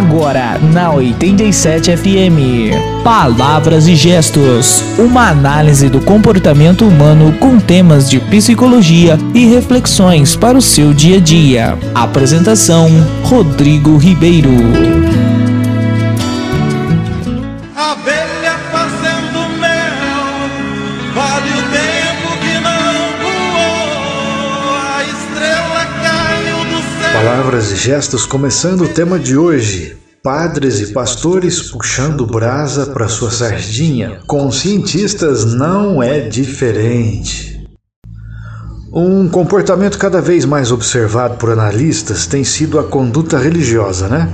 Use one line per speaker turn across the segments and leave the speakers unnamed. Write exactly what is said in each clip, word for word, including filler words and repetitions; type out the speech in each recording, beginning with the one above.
Agora na oitenta e sete F M. Palavras e gestos. Uma análise do comportamento humano com temas de psicologia e reflexões para o seu dia a dia. Apresentação: Rodrigo Ribeiro.
Abelha fazendo mel, vale o tempo que não voou, a estrela caiu do céu.
Palavras e gestos, começando o tema de hoje. Padres e pastores puxando brasa para sua sardinha. Com cientistas não é diferente. Um comportamento cada vez mais observado por analistas tem sido a conduta religiosa, né?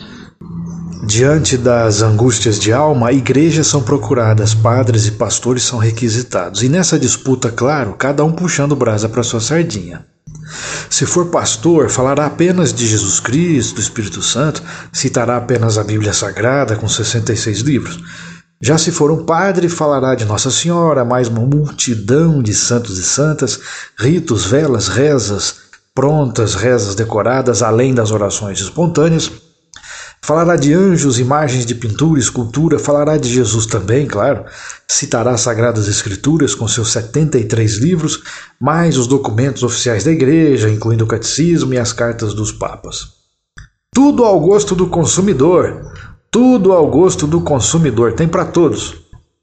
Diante das angústias de alma, igrejas são procuradas, padres e pastores são requisitados. E nessa disputa, claro, cada um puxando brasa para sua sardinha. Se for pastor, falará apenas de Jesus Cristo, do Espírito Santo, citará apenas a Bíblia Sagrada com sessenta e seis livros. Já se for um padre, falará de Nossa Senhora, mais uma multidão de santos e santas, ritos, velas, rezas, prontas, rezas decoradas, além das orações espontâneas. Falará de anjos, imagens de pintura, escultura, falará de Jesus também, claro. Citará as Sagradas Escrituras com seus setenta e três livros, mais os documentos oficiais da igreja, incluindo o catecismo e as cartas dos papas. Tudo ao gosto do consumidor. Tudo ao gosto do consumidor. Tem para todos.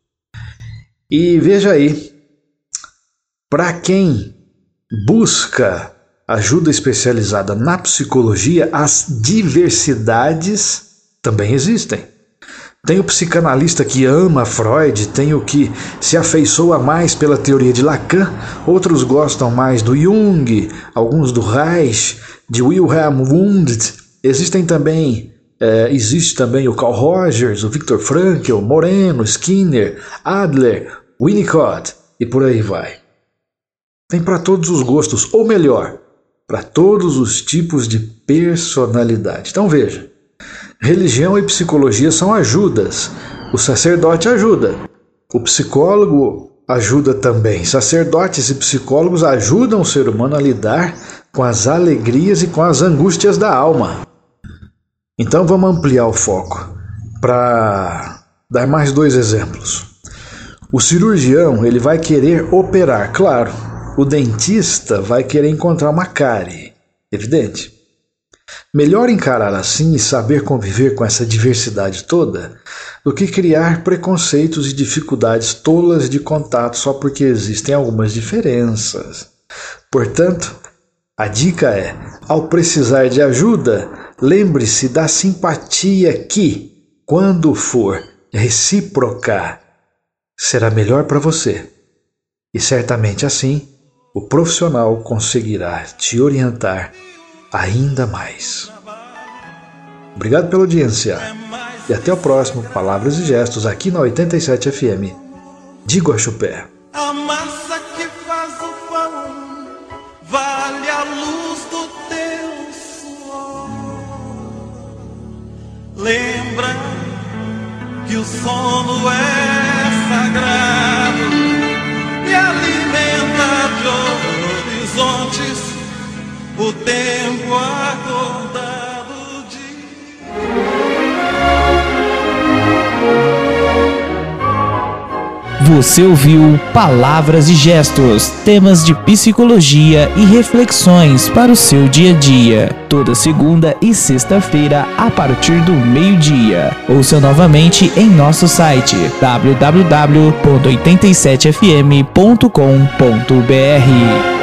E veja aí, para quem busca ajuda especializada na psicologia, as diversidades também existem. Tem o psicanalista que ama Freud, tem o que se afeiçoa mais pela teoria de Lacan, outros gostam mais do Jung, alguns do Reich, de Wilhelm Wundt. Existem também, é, existe também o Carl Rogers, o Viktor Frankl, Moreno, Skinner, Adler, Winnicott e por aí vai. Tem para todos os gostos, ou melhor, para todos os tipos de personalidade. Então veja, religião e psicologia são ajudas. O sacerdote ajuda, o psicólogo ajuda também. Sacerdotes e psicólogos ajudam o ser humano a lidar com as alegrias e com as angústias da alma. Então vamos ampliar o foco para dar mais dois exemplos. O cirurgião, ele vai querer operar, claro. O dentista vai querer encontrar uma cárie, evidente. Melhor encarar assim e saber conviver com essa diversidade toda do que criar preconceitos e dificuldades tolas de contato só porque existem algumas diferenças. Portanto, a dica é, ao precisar de ajuda, lembre-se da simpatia que, quando for recíproca, será melhor para você. E certamente assim, o profissional conseguirá te orientar ainda mais. Obrigado pela audiência e até o próximo Palavras e Gestos aqui na oitenta e sete F M de Guaxupé.
A massa que faz o pão vale a luz do teu suor. Lembra que o sono é sagrado e alimenta de horizontes o tempo acordado de...
Você ouviu Palavras e Gestos, temas de psicologia e reflexões para o seu dia a dia. Toda segunda e sexta-feira, a partir do meio-dia. Ouça novamente em nosso site w w w ponto oitenta e sete f m ponto com ponto b r.